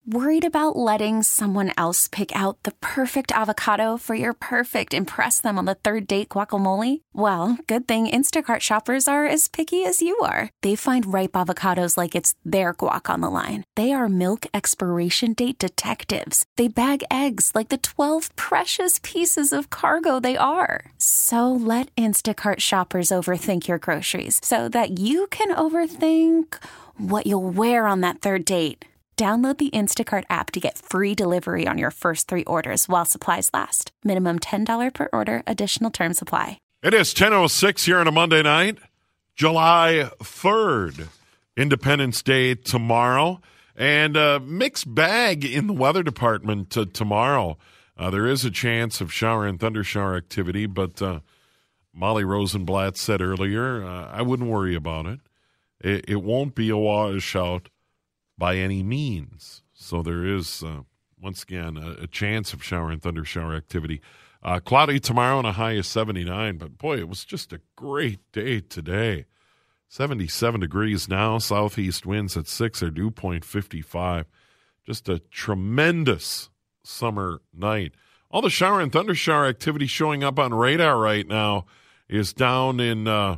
Worried about letting someone else pick out the perfect avocado for your perfect impress them on the third date guacamole? Well, good thing Instacart shoppers are as picky as you are. They find ripe avocados like it's their guac on the line. They are milk expiration date detectives. They bag eggs like the 12 precious pieces of cargo they are. So let Instacart shoppers overthink your groceries so that you can overthink what you'll wear on that third date. Download the Instacart app to get free delivery on your first 3 orders while supplies last. Minimum $10 per order. Additional terms apply. It is 10:06 here on a Monday night, July 3rd, Independence Day tomorrow. And a mixed bag in the weather department tomorrow. There is a chance of shower and thundershower activity, but Molly Rosenblatt said earlier, I wouldn't worry about it. It won't be a washout by any means. So there is, once again, a chance of shower and thundershower activity. Cloudy tomorrow and a high of 79. But, boy, it was just a great day today. 77 degrees now. Southeast winds at 6 or dew point 55. Just a tremendous summer night. All the shower and thundershower activity showing up on radar right now is down in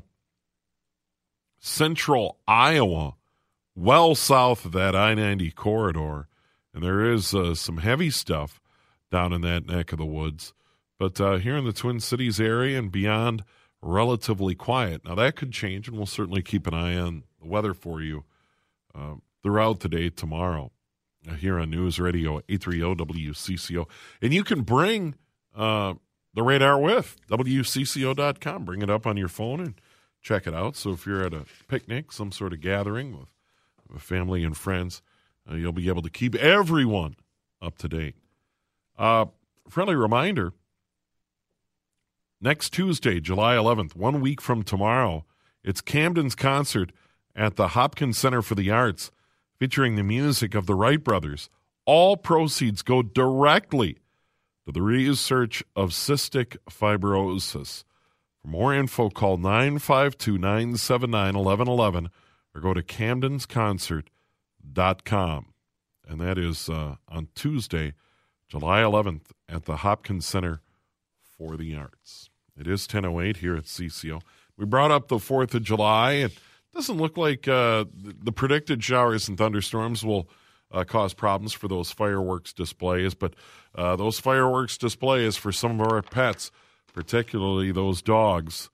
central Iowa, well south of that I-90 corridor. And there is some heavy stuff down in that neck of the woods. But here in the Twin Cities area and beyond, relatively quiet. Now, that could change, and we'll certainly keep an eye on the weather for you throughout the day tomorrow here on News Radio 830 WCCO. And you can bring the radar with WCCO.com. Bring it up on your phone and check it out. So if you're at a picnic, some sort of gathering with family and friends, you'll be able to keep everyone up to date. Friendly reminder, next Tuesday, July 11th, 1 week from tomorrow, it's Camden's concert at the Hopkins Center for the Arts, featuring the music of the Wright brothers. All proceeds go directly to the research of cystic fibrosis. For more info, call 952-979-1111 or go to camdensconcert.com. And that is on Tuesday, July 11th at the Hopkins Center for the Arts. It is 10:08 here at CCO. We brought up the 4th of July. It doesn't look like the predicted showers and thunderstorms will cause problems for those fireworks displays, but those fireworks displays for some of our pets, particularly those dogs,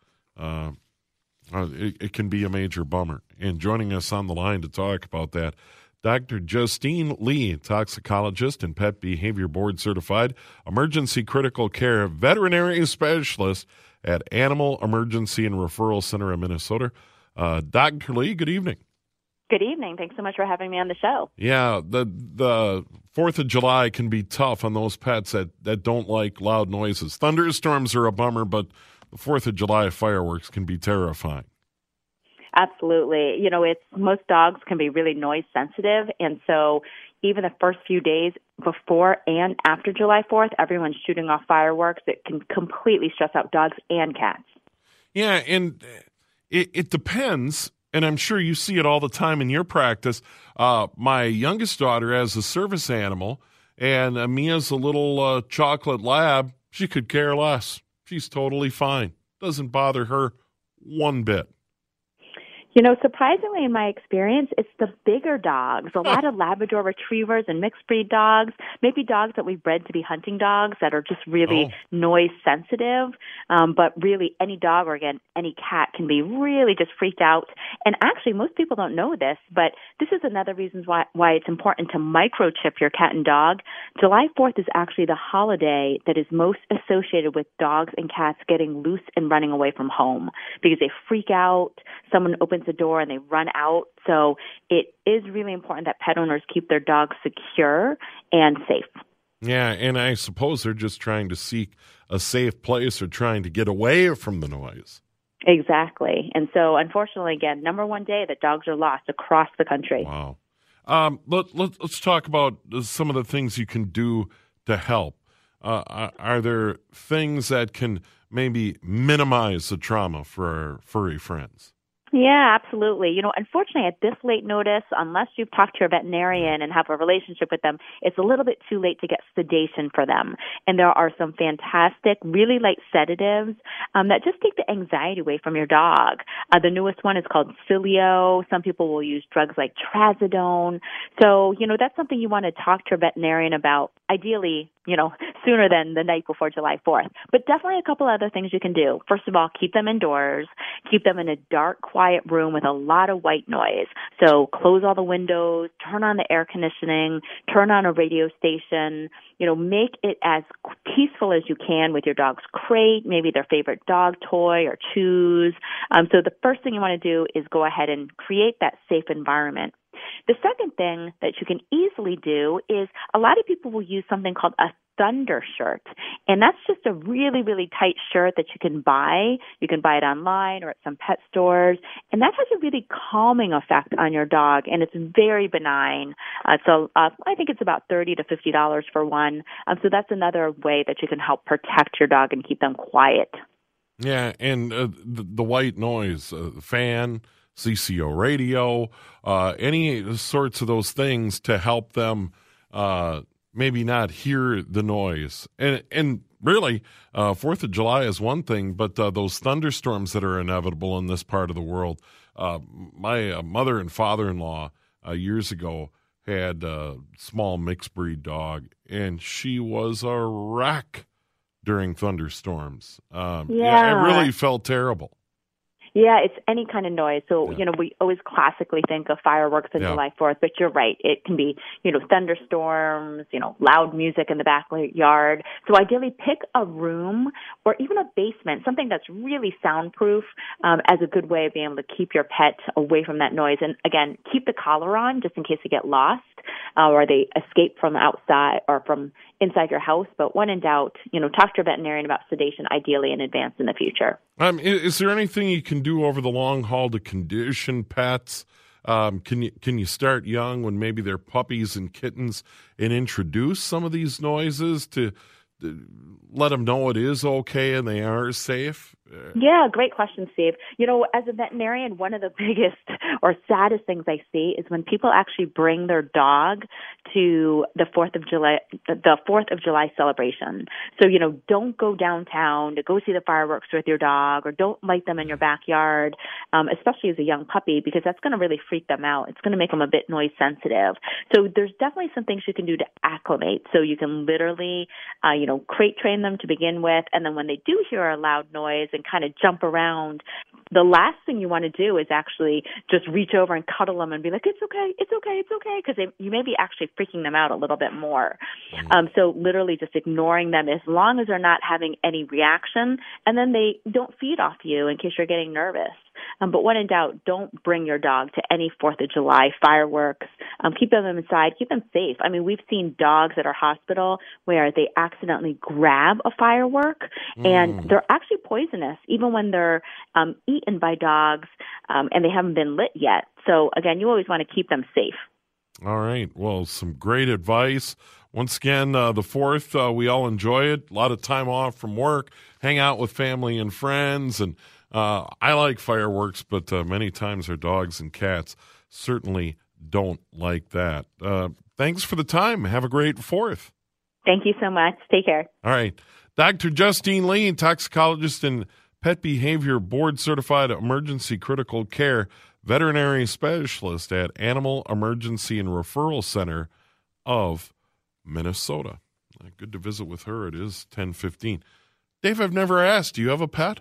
it can be a major bummer. And joining us on the line to talk about that, Dr. Justine Lee, toxicologist and pet behavior board certified emergency critical care veterinary specialist at Animal Emergency and Referral Center in Minnesota. Dr. Lee, good evening. Good evening. Thanks so much for having me on the show. Yeah, the 4th of July can be tough on those pets that don't like loud noises. Thunderstorms are a bummer, but the 4th of July fireworks can be terrifying. Absolutely. You know, most dogs can be really noise sensitive, and so even the first few days before and after July 4th, everyone's shooting off fireworks. It can completely stress out dogs and cats. Yeah, and it depends, and I'm sure you see it all the time in your practice. My youngest daughter has a service animal, and Mia's a little chocolate lab. She could care less. She's totally fine. Doesn't bother her one bit. You know, surprisingly, in my experience, it's the bigger dogs, a lot of Labrador retrievers and mixed breed dogs, maybe dogs that we've bred to be hunting dogs that are just really noise sensitive. But really, any dog or, again, any cat can be really just freaked out. And actually, most people don't know this, but this is another reason why it's important to microchip your cat and dog. July 4th is actually the holiday that is most associated with dogs and cats getting loose and running away from home because they freak out. Someone opens the door and they run out. So it is really important that pet owners keep their dogs secure and safe. Yeah, and I suppose they're just trying to seek a safe place or trying to get away from the noise. Exactly. And so, unfortunately, again, number one day that dogs are lost across the country. Wow. Let's talk about some of the things you can do to help. Are there things that can maybe minimize the trauma for our furry friends? Yeah, absolutely. Unfortunately, at this late notice, unless you've talked to your veterinarian and have a relationship with them, it's a little bit too late to get sedation for them. And there are some fantastic, really light sedatives that just take the anxiety away from your dog. The newest one is called Cilio. Some people will use drugs like Trazodone. So, that's something you want to talk to your veterinarian about, ideally, sooner than the night before July 4th. But definitely a couple other things you can do. First of all, keep them indoors. Keep them in a dark, quiet room with a lot of white noise. So close all the windows, turn on the air conditioning, turn on a radio station, make it as peaceful as you can with your dog's crate, maybe their favorite dog toy or chews. So the first thing you want to do is go ahead and create that safe environment. The second thing that you can easily do is a lot of people will use something called a Thunder shirt. And that's just a really, really tight shirt that you can buy. You can buy it online or at some pet stores. And that has a really calming effect on your dog. And it's very benign. So I think it's about $30 to $50 for one. So that's another way that you can help protect your dog and keep them quiet. Yeah, and the white noise, fan, CCO radio, any sorts of those things to help them maybe not hear the noise. And really, 4th of July is one thing, but those thunderstorms that are inevitable in this part of the world. My mother and father-in-law years ago had a small mixed breed dog, and she was a wreck during thunderstorms. Yeah, it really felt terrible. Yeah, it's any kind of noise. So, we always classically think of fireworks on July 4th, but you're right. It can be, thunderstorms, loud music in the backyard. So ideally pick a room or even a basement, something that's really soundproof as a good way of being able to keep your pet away from that noise. And again, keep the collar on just in case they get lost or they escape from outside or from inside your house. But when in doubt, talk to your veterinarian about sedation, ideally in advance in the future. Is there anything you can do over the long haul to condition pets? Can you start young when maybe they're puppies and kittens and introduce some of these noises to let them know it is okay and they are safe? Yeah, great question, Steve. As a veterinarian, one of the biggest or saddest things I see is when people actually bring their dog to the 4th of July celebration. So, don't go downtown to go see the fireworks with your dog or don't light them in your backyard, especially as a young puppy, because that's going to really freak them out. It's going to make them a bit noise sensitive. So there's definitely some things you can do to acclimate. So you can literally, crate train them to begin with. And then when they do hear a loud noise and kind of jump around, the last thing you want to do is actually just reach over and cuddle them and be like, it's okay, because you may be actually freaking them out a little bit more. So literally just ignoring them as long as they're not having any reaction, and then they don't feed off you in case you're getting nervous. But when in doubt, don't bring your dog to any 4th of July fireworks. Keep them inside. Keep them safe. I mean, we've seen dogs at our hospital where they accidentally grab a firework, and they're actually poisonous, even when they're eaten by dogs and they haven't been lit yet. So, again, you always want to keep them safe. All right. Well, some great advice. Once again, the 4th, we all enjoy it. A lot of time off from work, hang out with family and friends, and I like fireworks, but many times our dogs and cats certainly don't like that. Thanks for the time. Have a great 4th. Thank you so much. Take care. All right. Dr. Justine Lee, toxicologist and pet behavior board-certified emergency critical care veterinary specialist at Animal Emergency and Referral Center of Minnesota. Good to visit with her. It is 10:15. Dave, I've never asked, do you have a pet?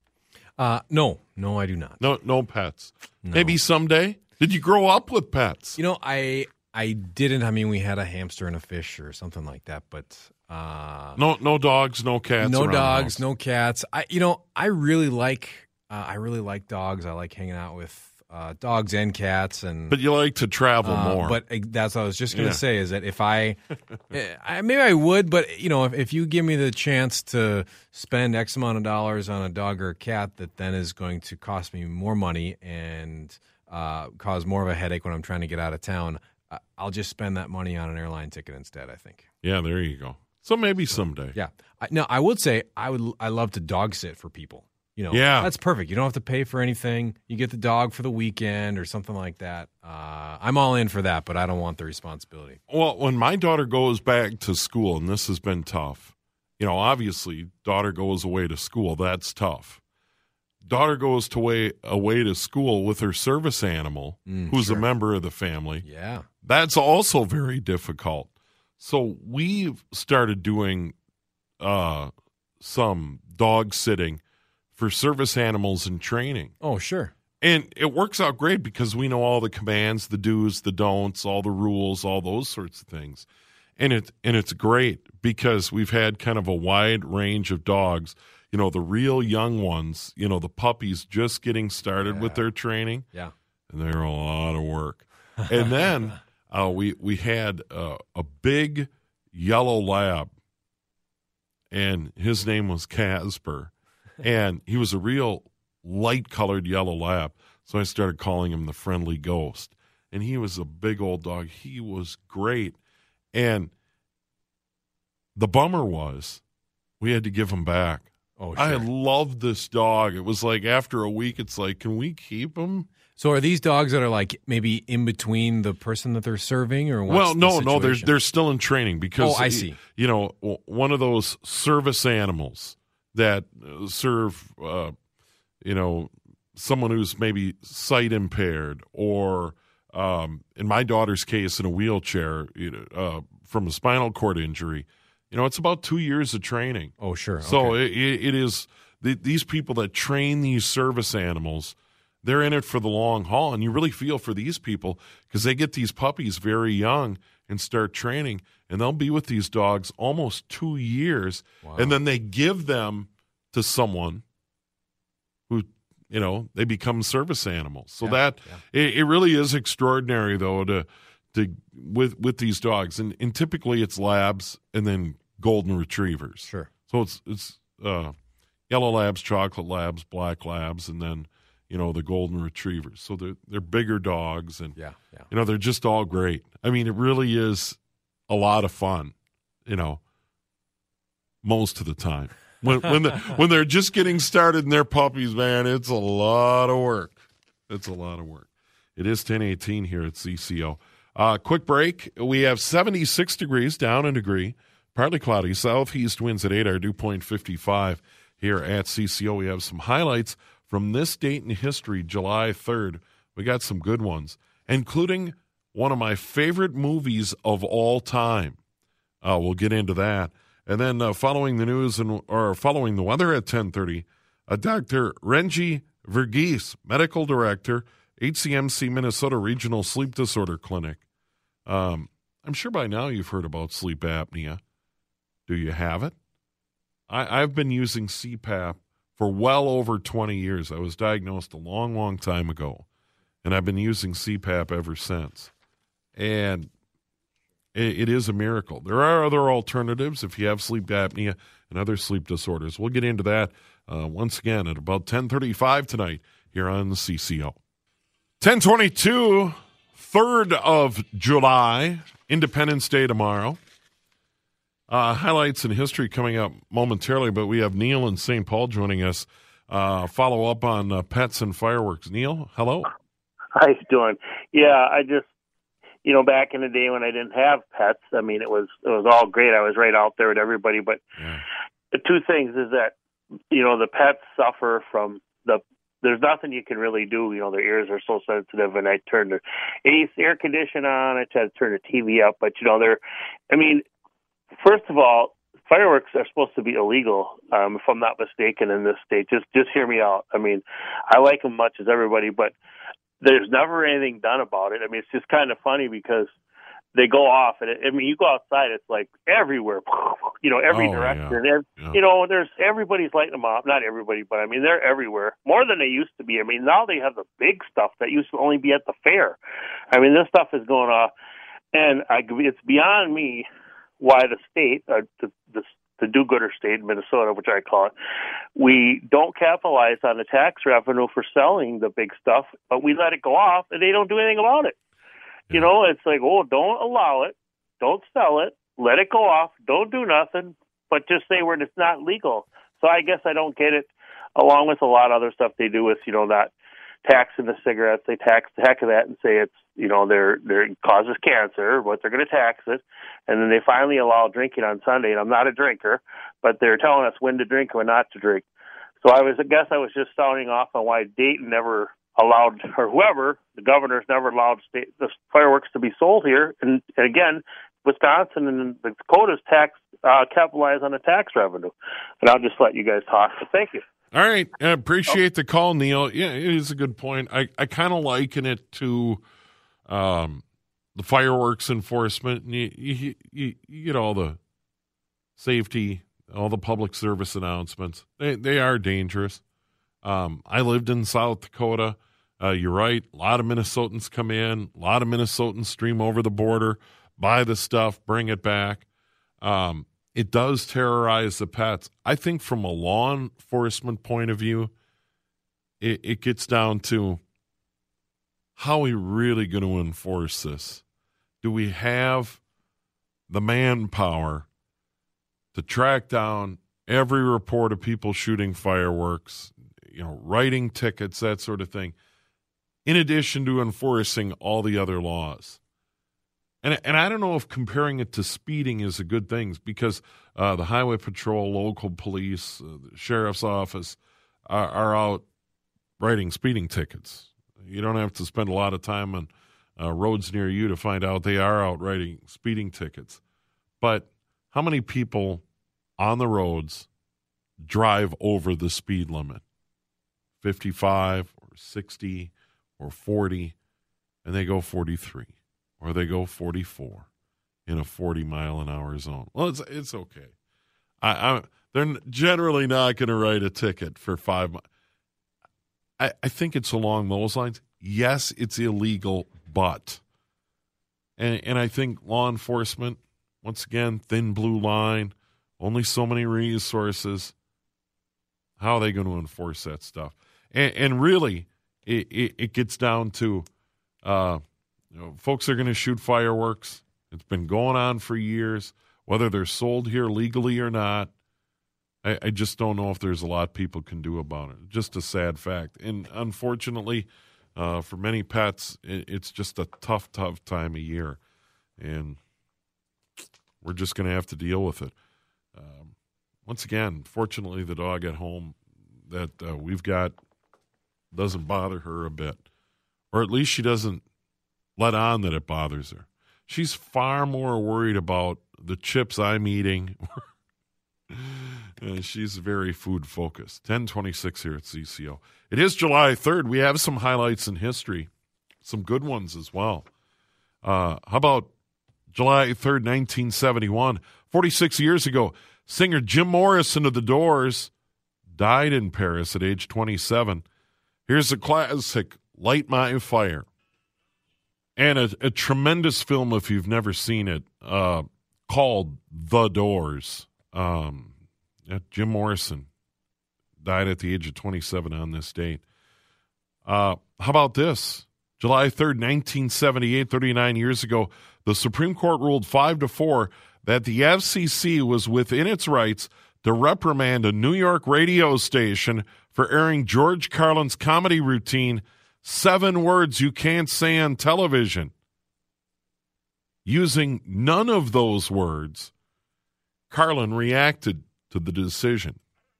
No, I do not. No pets. No. Maybe someday. Did you grow up with pets? I didn't. I mean, we had a hamster and a fish or something like that, but no dogs, no cats. No dogs, no cats. I really like dogs. I like hanging out with dogs and cats, but you like to travel more. But that's what I was just going to say is that if maybe I would, but if you give me the chance to spend X amount of dollars on a dog or a cat that then is going to cost me more money and cause more of a headache when I'm trying to get out of town, I'll just spend that money on an airline ticket instead, I think. Yeah, there you go. So maybe someday. Yeah. I would say I love to dog sit for people. That's perfect. You don't have to pay for anything. You get the dog for the weekend or something like that. I'm all in for that, but I don't want the responsibility. Well, when my daughter goes back to school, and this has been tough, obviously, daughter goes away to school. That's tough. Daughter goes away to school with her service animal, who's a member of the family. Yeah. That's also very difficult. So we've started doing some dog sitting for service animals in training. Oh, sure. And it works out great because we know all the commands, the do's, the don'ts, all the rules, all those sorts of things. And it's great because we've had kind of a wide range of dogs, the real young ones, the puppies just getting started with their training. Yeah. And they're a lot of work. And then we had a big yellow lab, and his name was Casper. And he was a real light-colored yellow lab, so I started calling him the friendly ghost. And he was a big old dog. He was great. And the bummer was we had to give him back. Oh, sure. I loved this dog. It was like after a week, it's like, can we keep him? So are these dogs that are like maybe in between the person that they're serving, or what's well, no, the situation? they're still in training because I see. One of those service animals that serve someone who's maybe sight impaired, or in my daughter's case, in a wheelchair, from a spinal cord injury. It's about 2 years of training. Oh, sure. So okay. it is these people that train these service animals. They're in it for the long haul, and you really feel for these people because they get these puppies very young and start training, and they'll be with these dogs almost 2 years, Wow. and then they give them to someone who, they become service animals. So it really is extraordinary, though, to with these dogs, and typically it's labs and then golden retrievers. Sure. So it's yellow labs, chocolate labs, black labs, and then the golden retrievers. So they're bigger dogs, and they're just all great. I mean, it really is a lot of fun, most of the time. When they're just getting started and they're puppies, man, it's a lot of work. It's a lot of work. It is 10:18 here at CCO. Quick break. We have 76 degrees, down a degree, partly cloudy, southeast winds at 8, our dew point 55 here at CCO. We have some highlights from this date in history, July 3rd. We got some good ones, including one of my favorite movies of all time. We'll get into that. And then following the news or following the weather at 10:30, Dr. Renji Verghese, Medical Director, HCMC Minnesota Regional Sleep Disorder Clinic. I'm sure by now you've heard about sleep apnea. Do you have it? I've been using CPAP for well over 20 years. I was diagnosed a long, long time ago, and I've been using CPAP ever since. And it is a miracle. There are other alternatives if you have sleep apnea and other sleep disorders. We'll get into that once again at about 10:35 tonight here on the CCO. 10:22, 3rd of July, Independence Day tomorrow. Highlights in history coming up momentarily, but we have Neil in St. Paul joining us. Follow up on pets and fireworks. Neil, hello. How you doing? Yeah, I just, back in the day when I didn't have pets, I mean, it was all great. I was right out there with everybody. But the two things is that, the pets suffer from there's nothing you can really do. Their ears are so sensitive, and I turn the air conditioner on. I try to turn the TV up, but first of all, fireworks are supposed to be illegal, if I'm not mistaken, in this state. Just hear me out. I mean, I like them much as everybody, but there's never anything done about it. I mean, it's just kind of funny because they go off, and you go outside, it's like everywhere, every direction. Yeah. There's everybody's lighting them up. Not everybody, but I mean, they're everywhere more than they used to be. I mean, now they have the big stuff that used to only be at the fair. I mean, this stuff is going off, and it's beyond me why the state, the do-gooder state, Minnesota, which I call it, we don't capitalize on the tax revenue for selling the big stuff, but we let it go off, and they don't do anything about it. It's like, don't allow it, don't sell it, let it go off, don't do nothing, but just say it's not legal. So I guess I don't get it. along with a lot of other stuff they do with, not taxing the cigarettes. They tax the heck of that and say it's, it causes cancer, but they're going to tax it. And then they finally allow drinking on Sunday. And I'm not a drinker, but they're telling us when to drink and when not to drink. So I was just sounding off on why Dayton never allowed, or whoever, the governor's never allowed the fireworks to be sold here. And again, Wisconsin and the Dakotas capitalize on the tax revenue. And I'll just let you guys talk. So thank you. All right. I appreciate the call, Neil. Yeah, it is a good point. I kind of liken it to the fireworks enforcement. You get all the safety, all the public service announcements. They are dangerous. I lived in South Dakota. You're right. A lot of Minnesotans come in. A lot of Minnesotans stream over the border, buy the stuff, bring it back. It does terrorize the pets. I think from a law enforcement point of view, it gets down to how are we really going to enforce this? Do we have the manpower to track down every report of people shooting fireworks, writing tickets, that sort of thing, in addition to enforcing all the other laws? And I don't know if comparing it to speeding is a good thing, because the highway patrol, local police, the sheriff's office are out writing speeding tickets. You don't have to spend a lot of time on roads near you to find out they are out writing speeding tickets. But how many people on the roads drive over the speed limit? 55 or 60 or 40, and they go 43. Or they go 44 in a 40-mile-an-hour zone. Well, it's okay. They're generally not going to write a ticket for 5 miles. I think it's along those lines. Yes, it's illegal, but. And I think law enforcement, once again, thin blue line, only so many resources. How are they going to enforce that stuff? And really, it gets down to folks are going to shoot fireworks. It's been going on for years, whether they're sold here legally or not. I just don't know if there's a lot people can do about it. Just a sad fact. And unfortunately, for many pets, it's just a tough time of year. And we're just going to have to deal with it. Once again, fortunately, the dog at home that we've got doesn't bother her a bit. Or at least she doesn't let on that it bothers her. She's far more worried about the chips I'm eating. She's very food focused. 10:26 here at CCO. It is July 3rd. We have some highlights in history, some good ones as well. How about July 3rd, 1971? 46 years ago, singer Jim Morrison of The Doors died in Paris at age 27. Here's a classic, Light My Fire. And a tremendous film, if you've never seen it, called The Doors. Jim Morrison died at the age of 27 on this date. How about this? July 3rd, 1978, 39 years ago, the Supreme Court ruled 5-4 that the FCC was within its rights to reprimand a New York radio station for airing George Carlin's comedy routine, 7 Words You Can't Say on Television. Using none of those words, Carlin reacted to the decision.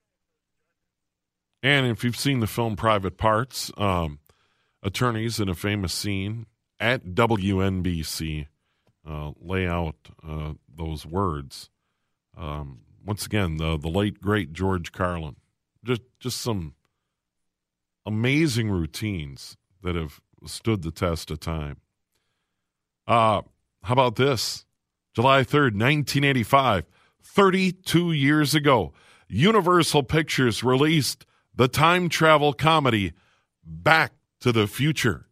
And if you've seen the film Private Parts, attorneys in a famous scene at WNBC lay out those words. Once again, the late, great George Carlin. Just some amazing routines that have stood the test of time. How about this? July 3rd, 1985, 32 years ago, Universal Pictures released the time travel comedy Back to the Future.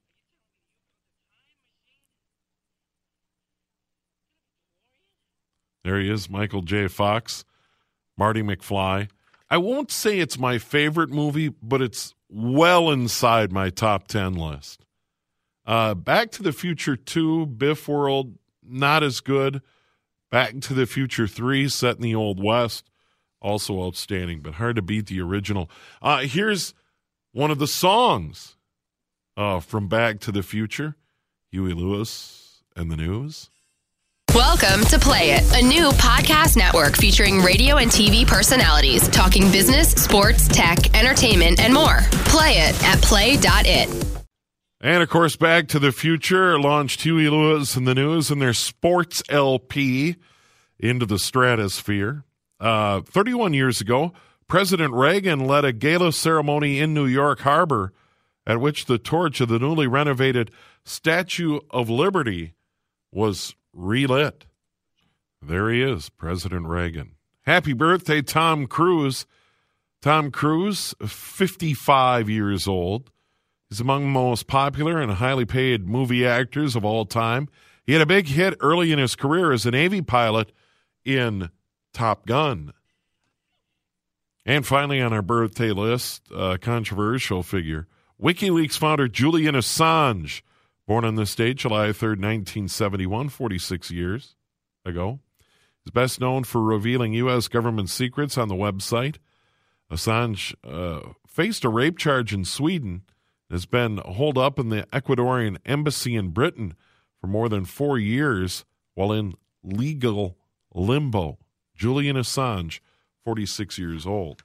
There he is, Michael J. Fox, Marty McFly. I won't say it's my favorite movie, but it's well inside my top 10 list. Back to the Future 2, Biff World, not as good. Back to the Future 3, set in the Old West, also outstanding, but hard to beat the original. Here's one of the songs from Back to the Future, Huey Lewis and the News. Welcome to Play It, a new podcast network featuring radio and TV personalities talking business, sports, tech, entertainment, and more. Play it at play.it. And, of course, Back to the Future launched Huey Lewis and the News and their sports LP into the stratosphere. 31 years ago, President Reagan led a gala ceremony in New York Harbor at which the torch of the newly renovated Statue of Liberty was relit. There he is, President Reagan. Happy birthday, Tom Cruise. Tom Cruise, 55 years old. He's among the most popular and highly paid movie actors of all time. He had a big hit early in his career as a Navy pilot in Top Gun. And finally on our birthday list, a controversial figure, WikiLeaks founder Julian Assange, born on this date, July 3rd, 1971, 46 years ago. He's best known for revealing U.S. government secrets on the website. Assange faced a rape charge in Sweden, has been holed up in the Ecuadorian embassy in Britain for more than 4 years while in legal limbo. Julian Assange, 46 years old.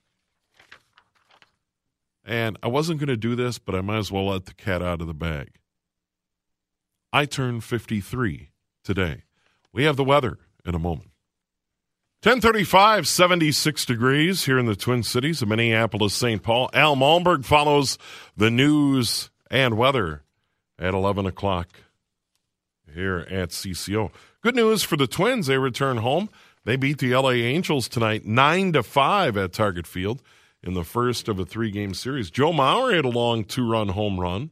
And I wasn't going to do this, but I might as well let the cat out of the bag. I turned 53 today. We have the weather in a moment. 10:35, 76 degrees here in the Twin Cities of Minneapolis, St. Paul. Al Malmberg follows the news and weather at 11 o'clock here at CCO. Good news for the Twins. They return home. They beat the LA Angels tonight 9-5 at Target Field in the first of a 3-game series. Joe Mauer had a long 2-run home run.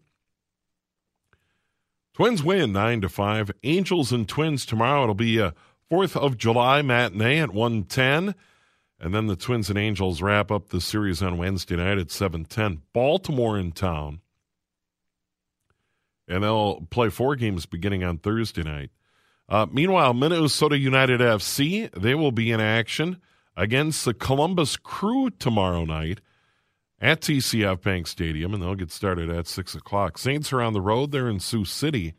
Twins win 9-5. Angels and Twins tomorrow. It'll be a 4th of July matinee at 1:10. And then the Twins and Angels wrap up the series on Wednesday night at 7:10. Baltimore in town. And they'll play 4 games beginning on Thursday night. Meanwhile, Minnesota United FC, they will be in action against the Columbus Crew tomorrow night at TCF Bank Stadium, and they'll get started at 6 o'clock. Saints are on the road. They're in Sioux City.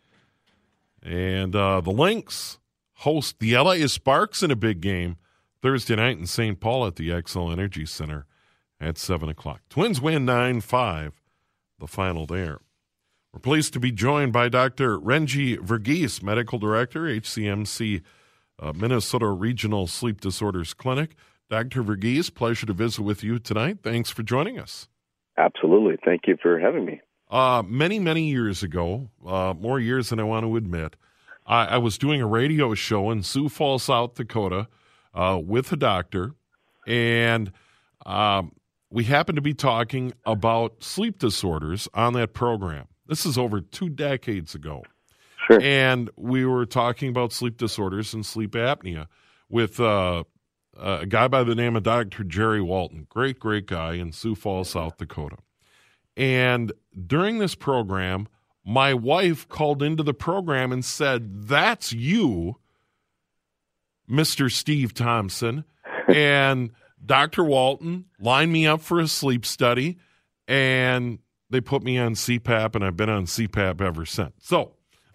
And the Lynx host the LA Sparks in a big game Thursday night in St. Paul at the Xcel Energy Center at 7 o'clock. Twins win 9-5, the final there. We're pleased to be joined by Dr. Renji Verghese, Medical Director, HCMC Minnesota Regional Sleep Disorders Clinic. Dr. Verghese, pleasure to visit with you tonight. Thanks for joining us. Absolutely. Thank you for having me. Many, many years ago, more years than I want to admit, I was doing a radio show in Sioux Falls, South Dakota, with a doctor, and we happened to be talking about sleep disorders on that program. This is over 2 decades ago. Sure. And we were talking about sleep disorders and sleep apnea with a guy by the name of Dr. Jerry Walton. Great, great guy in Sioux Falls, South Dakota. And during this program, my wife called into the program and said, "That's you, Mr. Steve Thompson." And Dr. Walton lined me up for a sleep study, and they put me on CPAP, and I've been on CPAP ever since. So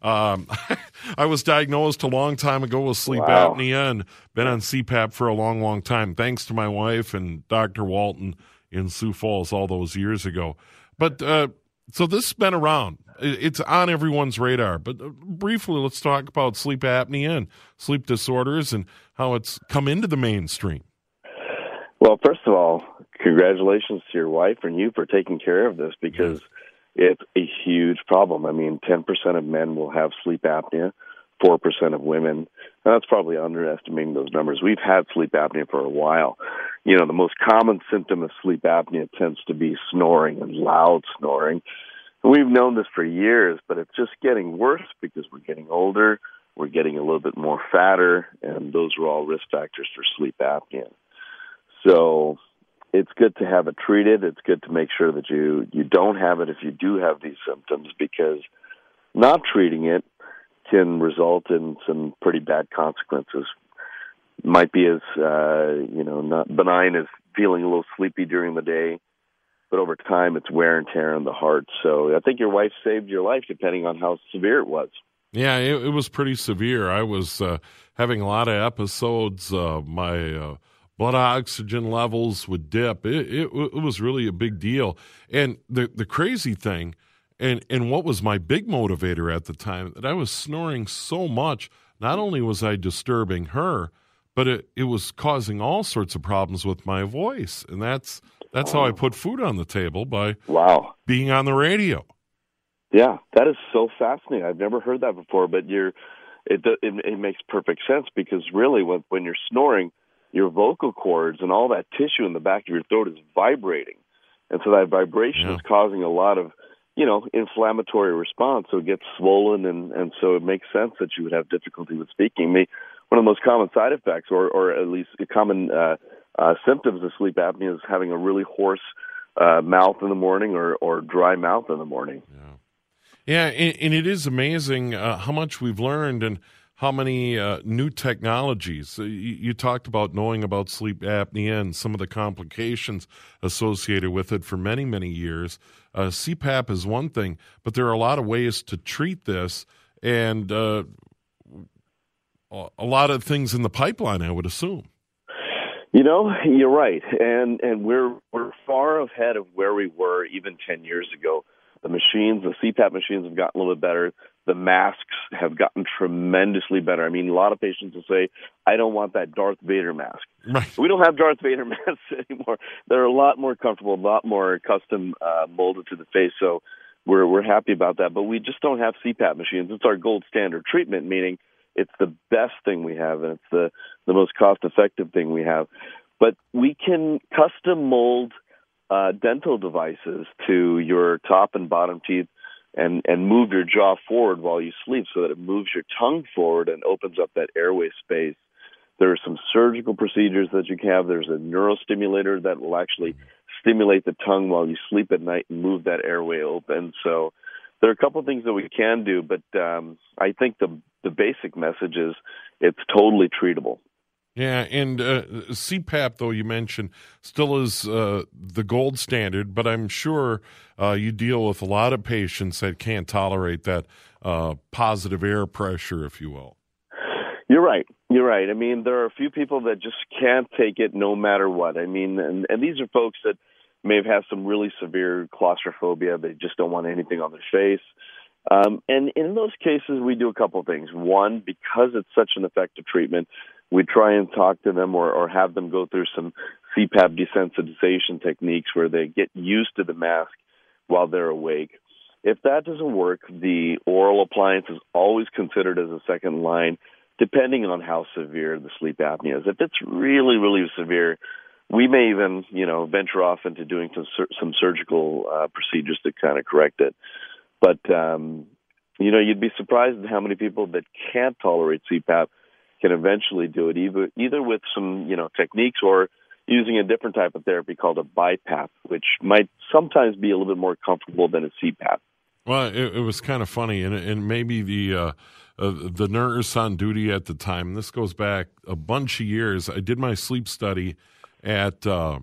I was diagnosed a long time ago with sleep apnea and been on CPAP for a long, long time, thanks to my wife and Dr. Walton in Sioux Falls all those years ago. But so this has been around. It's on everyone's radar. But briefly, let's talk about sleep apnea and sleep disorders and how it's come into the mainstream. Well, first of all, congratulations to your wife and you for taking care of this, because it's a huge problem. I mean, 10% of men will have sleep apnea, 4% of women. Now, that's probably underestimating those numbers. We've had sleep apnea for a while. You know, the most common symptom of sleep apnea tends to be snoring and loud snoring. And we've known this for years, but it's just getting worse because we're getting older, we're getting a little bit more fatter, and those are all risk factors for sleep apnea. So it's good to have it treated. It's good to make sure that you don't have it if you do have these symptoms, because not treating it can result in some pretty bad consequences. might be as not benign as feeling a little sleepy during the day, but over time it's wear and tear on the heart. So I think your wife saved your life, depending on how severe it was. Yeah, it was pretty severe. I was having a lot of episodes. My blood oxygen levels would dip. It was really a big deal. And the crazy thing, and what was my big motivator at the time, that I was snoring so much, not only was I disturbing her, but it was causing all sorts of problems with my voice. And that's how I put food on the table, by being on the radio. Yeah, that is so fascinating. I've never heard that before, but it makes perfect sense, because really when you're snoring, your vocal cords and all that tissue in the back of your throat is vibrating. And so that vibration is causing a lot of, inflammatory response. So it gets swollen, and so it makes sense that you would have difficulty with speaking. One of the most common side effects, or at least common symptoms of sleep apnea, is having a really hoarse mouth in the morning, or dry mouth in the morning. Yeah, and it is amazing how much we've learned and how many new technologies. You talked about knowing about sleep apnea and some of the complications associated with it for many, many years. CPAP is one thing, but there are a lot of ways to treat this, and a lot of things in the pipeline, I would assume. You're right, and we're far ahead of where we were even 10 years ago. The CPAP machines have gotten a little bit better. The masks have gotten tremendously better. I mean, a lot of patients will say, I don't want that Darth Vader mask. Right. We don't have Darth Vader masks anymore. They're a lot more comfortable, a lot more custom molded to the face. So we're happy about that. But we just don't have CPAP machines. It's our gold standard treatment, meaning it's the best thing we have, and it's the most cost-effective thing we have. But we can custom mold dental devices to your top and bottom teeth and move your jaw forward while you sleep, so that it moves your tongue forward and opens up that airway space. There are some surgical procedures that you can have. There's a neurostimulator that will actually stimulate the tongue while you sleep at night and move that airway open. So there are a couple of things that we can do, but I think the basic message is it's totally treatable. Yeah, and CPAP, though, you mentioned, still is the gold standard, but I'm sure you deal with a lot of patients that can't tolerate that positive air pressure, if you will. You're right. I mean, there are a few people that just can't take it no matter what. I mean, and these are folks that may have had some really severe claustrophobia. They just don't want anything on their face. And in those cases, we do a couple of things. One, because it's such an effective treatment, we try and talk to them or have them go through some CPAP desensitization techniques where they get used to the mask while they're awake. If that doesn't work, the oral appliance is always considered as a second line, depending on how severe the sleep apnea is. If it's really, really severe, we may even, venture off into doing some surgical procedures to kind of correct it. But, you'd be surprised at how many people that can't tolerate CPAP can eventually do it, either with some, techniques or using a different type of therapy called a BiPAP, which might sometimes be a little bit more comfortable than a CPAP. Well, it was kind of funny, and maybe the nurse on duty at the time, this goes back a bunch of years, I did my sleep study at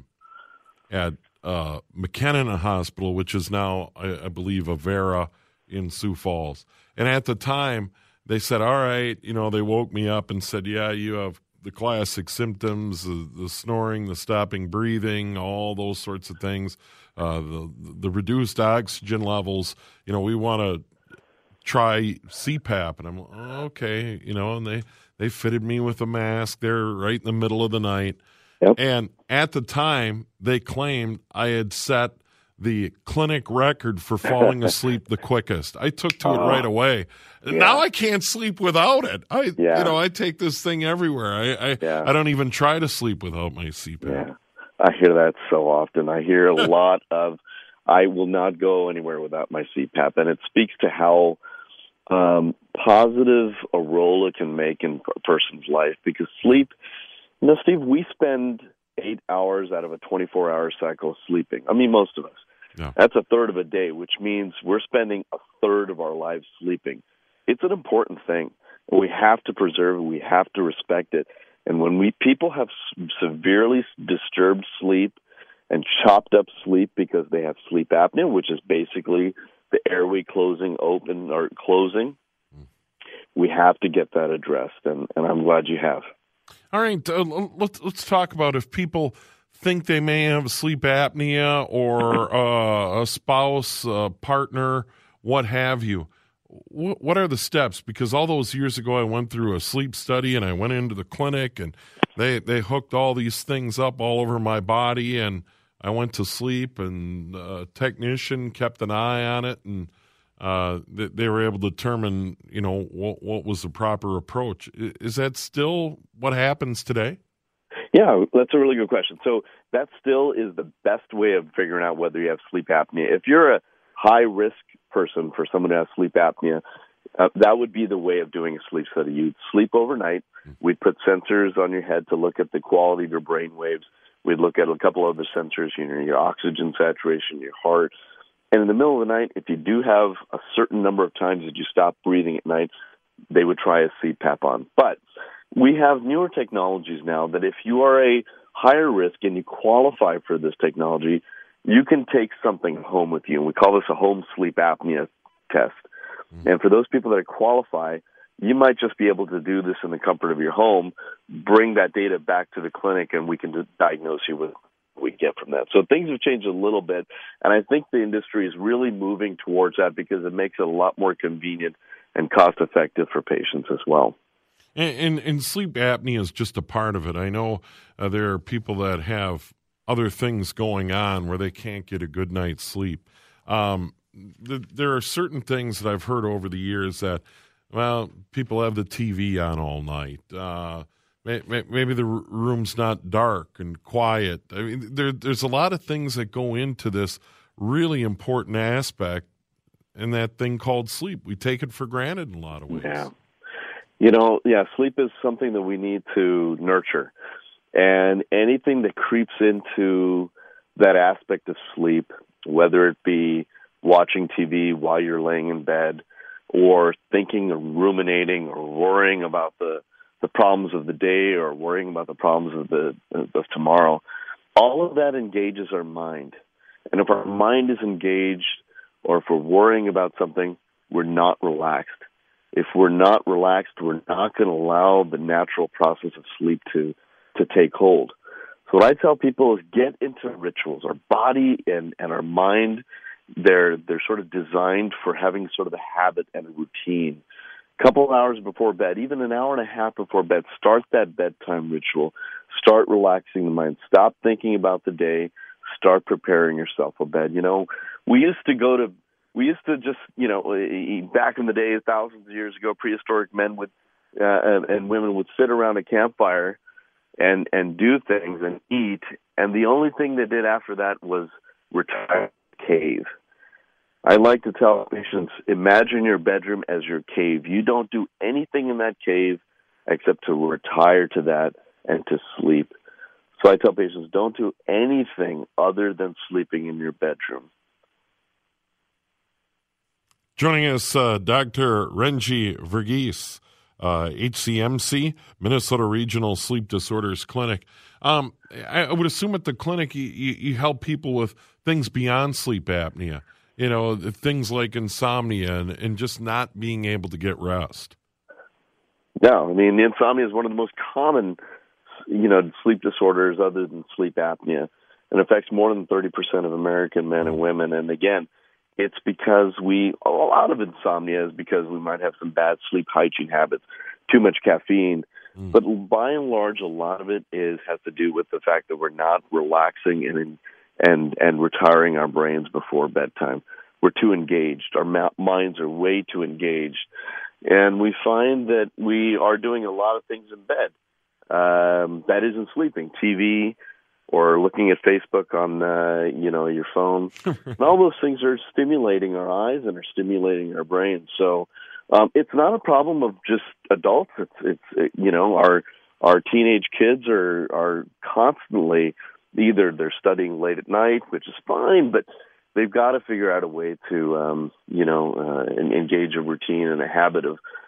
McKenna Hospital, which is now, I believe, Avera in Sioux Falls. And at the time, they said, all right, they woke me up and said, yeah, you have the classic symptoms, the snoring, the stopping breathing, all those sorts of things, the reduced oxygen levels. We want to try CPAP. And I'm like, oh, okay, and they fitted me with a mask there right in the middle of the night. Yep. And at the time, they claimed I had set the clinic record for falling asleep the quickest. I took to it right away. Yeah. Now I can't sleep without it. I take this thing everywhere. I don't even try to sleep without my CPAP. Yeah. I hear that so often. I hear a lot of, I will not go anywhere without my CPAP. And it speaks to how positive a role it can make in a person's life, because sleep, Steve, we spend 8 hours out of a 24-hour cycle sleeping. I mean, most of us. Yeah. That's a third of a day, which means we're spending a third of our lives sleeping. It's an important thing. We have to preserve it. We have to respect it. And when people have severely disturbed sleep and chopped up sleep because they have sleep apnea, which is basically the airway closing open or closing, we have to get that addressed, and I'm glad you have. All right, let's talk about if people think they may have sleep apnea or a spouse, partner, what have you. What are the steps? Because all those years ago, I went through a sleep study, and I went into the clinic, and they hooked all these things up all over my body, and I went to sleep, and a technician kept an eye on it, and they were able to determine, what was the proper approach. Is that still what happens today? Yeah, that's a really good question. So that still is the best way of figuring out whether you have sleep apnea. If you're a high-risk person for someone who has sleep apnea, that would be the way of doing a sleep study. You'd sleep overnight. We'd put sensors on your head to look at the quality of your brain waves. We'd look at a couple other sensors, your oxygen saturation, your heart. And in the middle of the night, if you do have a certain number of times that you stop breathing at night, they would try a CPAP on. But we have newer technologies now that if you are a higher risk and you qualify for this technology, you can take something home with you. And we call this a home sleep apnea test. And for those people that qualify, you might just be able to do this in the comfort of your home, bring that data back to the clinic, and we can diagnose you with what we get from that. So things have changed a little bit, and I think the industry is really moving towards that because it makes it a lot more convenient and cost-effective for patients as well. And sleep apnea is just a part of it. I know there are people that have other things going on where they can't get a good night's sleep. There are certain things that I've heard over the years that, people have the TV on all night. Maybe the room's not dark and quiet. I mean, there's a lot of things that go into this really important aspect, and that thing called sleep. We take it for granted in a lot of ways. Yeah. Sleep is something that we need to nurture. And anything that creeps into that aspect of sleep, whether it be watching TV while you're laying in bed, or thinking or ruminating or worrying about the problems of the day or worrying about the problems of tomorrow, all of that engages our mind. And if our mind is engaged or if we're worrying about something, we're not relaxed. If we're not relaxed, we're not going to allow the natural process of sleep to take hold. So what I tell people is get into rituals. Our body and our mind, they're sort of designed for having sort of a habit and a routine. A couple of hours before bed, even an hour and a half before bed, start that bedtime ritual. Start relaxing the mind. Stop thinking about the day. Start preparing yourself for bed. We used to just, back in the day, thousands of years ago, prehistoric men would and women would sit around a campfire and do things and eat, and the only thing they did after that was retire to the cave. I like to tell patients, imagine your bedroom as your cave. You don't do anything in that cave except to retire to that and to sleep. So I tell patients, don't do anything other than sleeping in your bedroom. Joining us, Dr. Renji Verghese, HCMC, Minnesota Regional Sleep Disorders Clinic. I would assume at the clinic you help people with things beyond sleep apnea, things like insomnia and just not being able to get rest. Yeah, I mean, insomnia is one of the most common, sleep disorders other than sleep apnea. It affects more than 30% of American men and women. And again, it's because a lot of insomnia is because we might have some bad sleep hygiene habits, too much caffeine. But by and large, a lot of it has to do with the fact that we're not relaxing and retiring our brains before bedtime. We're too engaged. Our minds are way too engaged. And we find that we are doing a lot of things in bed. That isn't sleeping. TV, or looking at Facebook on, your phone. And all those things are stimulating our eyes and are stimulating our brains. So it's not a problem of just adults. It's our teenage kids are constantly, either they're studying late at night, which is fine, but they've got to figure out a way to, engage a routine and a habit of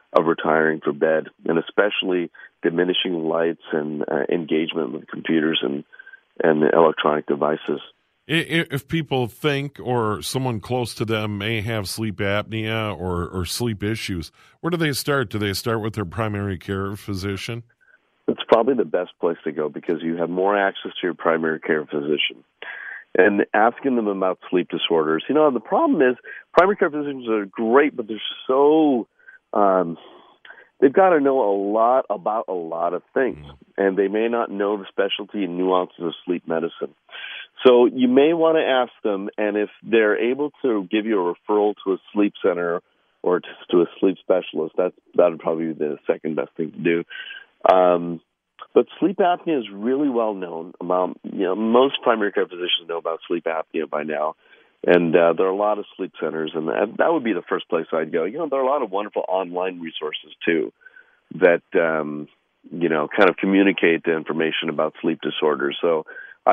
of retiring for bed, and especially diminishing lights and engagement with computers and electronic devices. If people think or someone close to them may have sleep apnea or sleep issues, where do they start? Do they start with their primary care physician? It's probably the best place to go because you have more access to your primary care physician. And asking them about sleep disorders. The problem is primary care physicians are great, but they're so they've got to know a lot about a lot of things, and they may not know the specialty and nuances of sleep medicine. So you may want to ask them, and if they're able to give you a referral to a sleep center or to a sleep specialist, that would probably be the second best thing to do. But sleep apnea is really well known. Most primary care physicians know about sleep apnea by now, and there are a lot of sleep centers, and that would be the first place I'd go. There are a lot of wonderful online resources too that kind of communicate the information about sleep disorders. So I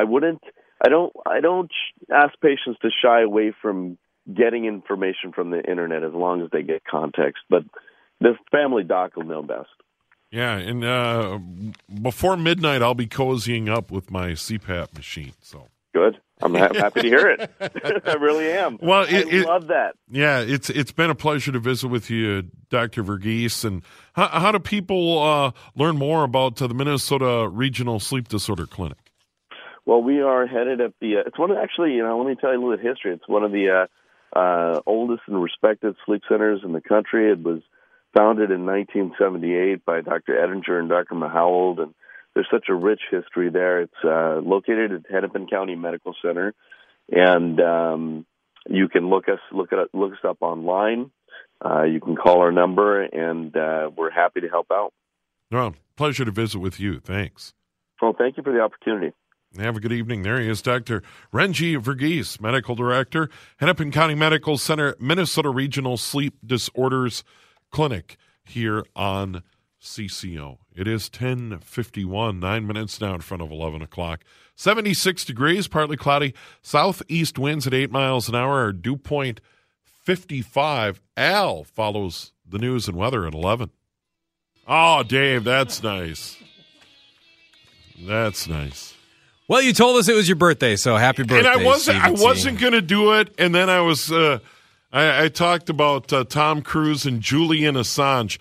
don't ask patients to shy away from getting information from the internet as long as they get context, but the family doc will know best. Yeah, and before midnight, I'll be cozying up with my CPAP machine. So good. I'm happy to hear it. I really am. Well, I love that. Yeah, it's been a pleasure to visit with you, Dr. Verghese. And how do people learn more about the Minnesota Regional Sleep Disorder Clinic? Well, we are headed at it's one of, actually, let me tell you a little bit of history. It's one of the oldest and respected sleep centers in the country. It was founded in 1978 by Dr. Ettinger and Dr. Mahowald, and there's such a rich history there. It's located at Hennepin County Medical Center, and you can look us up online. You can call our number, and we're happy to help out. Well, pleasure to visit with you. Thanks. Well, thank you for the opportunity. Have a good evening. There he is, Dr. Renji Verghese, Medical Director, Hennepin County Medical Center, Minnesota Regional Sleep Disorders Clinic here on CCO. It is 10:51, 9 minutes now in front of 11 o'clock. 76 degrees, partly cloudy. Southeast winds at 8 miles an hour. Our dew point 55. Al follows the news and weather at 11. Oh, Dave, that's nice. That's nice. Well, you told us it was your birthday, so happy birthday. And I wasn't going to do it, and then I was I talked about Tom Cruise and Julian Assange.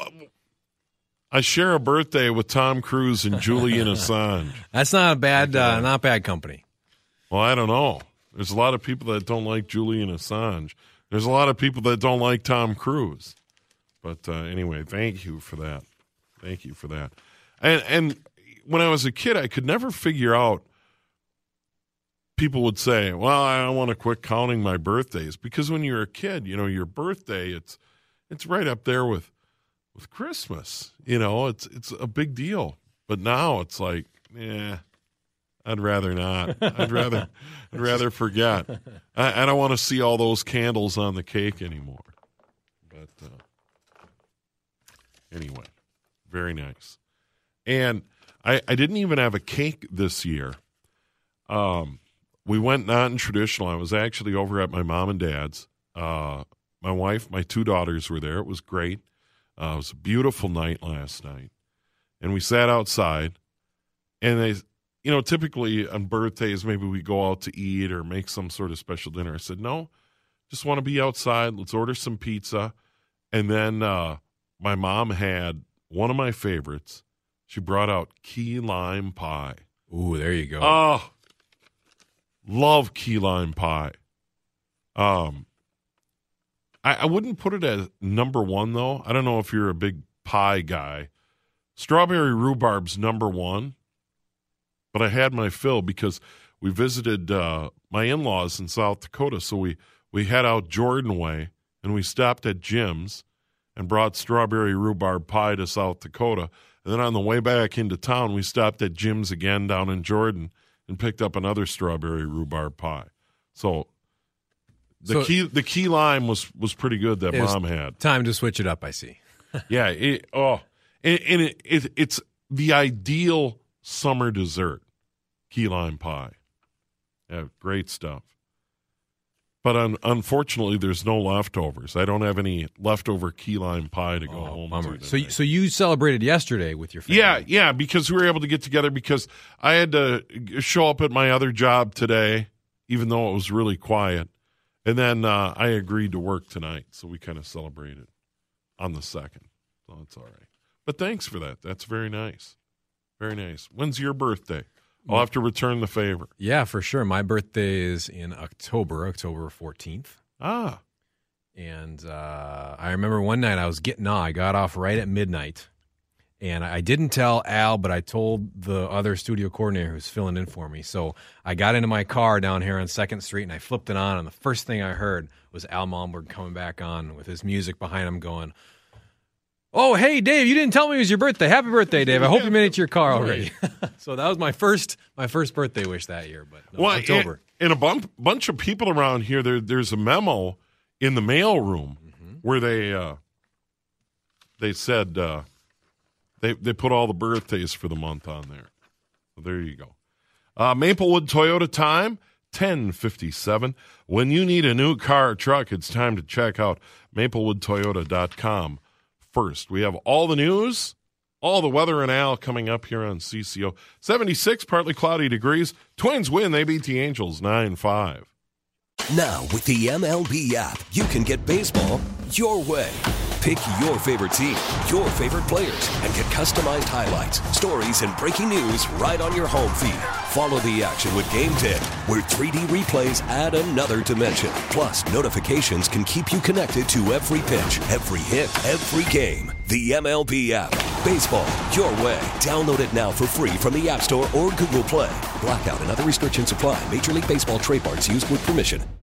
I share a birthday with Tom Cruise and Julian Assange. That's not bad company. Well, I don't know. There's a lot of people that don't like Julian Assange. There's a lot of people that don't like Tom Cruise. But anyway, thank you for that. Thank you for that. And when I was a kid, I could never figure out. People would say, well, I don't want to quit counting my birthdays. Because when you're a kid, your birthday, it's right up there with Christmas. It's a big deal. But now it's like, I'd rather not. I'd rather forget. I don't want to see all those candles on the cake anymore. But anyway, very nice. And I didn't even have a cake this year. We went non-traditional. I was actually over at my mom and dad's. My wife, my two daughters were there. It was great. It was a beautiful night last night. And we sat outside. And they, typically on birthdays, maybe we go out to eat or make some sort of special dinner. I said, no, just want to be outside. Let's order some pizza. And then my mom had one of my favorites. She brought out key lime pie. Ooh, there you go. Oh, love key lime pie. I wouldn't put it as number one, though. I don't know if you're a big pie guy. Strawberry rhubarb's number one. But I had my fill because we visited my in-laws in South Dakota. So we head out Jordan way, and we stopped at Jim's and brought strawberry rhubarb pie to South Dakota. And then on the way back into town, we stopped at Jim's again down in Jordan and picked up another strawberry rhubarb pie. So the key lime was pretty good that Mom had. Time to switch it up, I see. Yeah. It's the ideal summer dessert, key lime pie. Yeah, great stuff. But unfortunately, there's no leftovers. I don't have any leftover key lime pie to go home bummer. to. So you celebrated yesterday with your family? Yeah, because we were able to get together because I had to show up at my other job today, even though it was really quiet. And then I agreed to work tonight, so we kind of celebrated on the 2nd. So that's all right. But thanks for that. That's very nice. Very nice. When's your birthday? I'll have to return the favor. Yeah, for sure. My birthday is in October 14th. Ah. And I remember one night I got off right at midnight. And I didn't tell Al, but I told the other studio coordinator who's filling in for me. So I got into my car down here on 2nd Street, and I flipped it on, and the first thing I heard was Al Malmberg coming back on with his music behind him going, "Oh, hey, Dave, you didn't tell me it was your birthday. Happy birthday, Dave. I hope you made it to your car already." So that was my first birthday wish that year. But no, October. And a bunch of people around here, there's a memo in the mail room where they said they put all the birthdays for the month on there. So there you go. Maplewood Toyota time, 10:57. When you need a new car or truck, it's time to check out maplewoodtoyota.com. First, we have all the news, all the weather and Al coming up here on CCO. 76, partly cloudy degrees. Twins win. They beat the Angels 9-5. Now, with the MLB app, you can get baseball your way. Pick your favorite team, your favorite players, and get customized highlights, stories, and breaking news right on your home feed. Follow the action with Game Day, where 3D replays add another dimension. Plus, notifications can keep you connected to every pitch, every hit, every game. The MLB app. Baseball your way. Download it now for free from the App Store or Google Play. Blackout and other restrictions apply. Major League Baseball trademarks used with permission.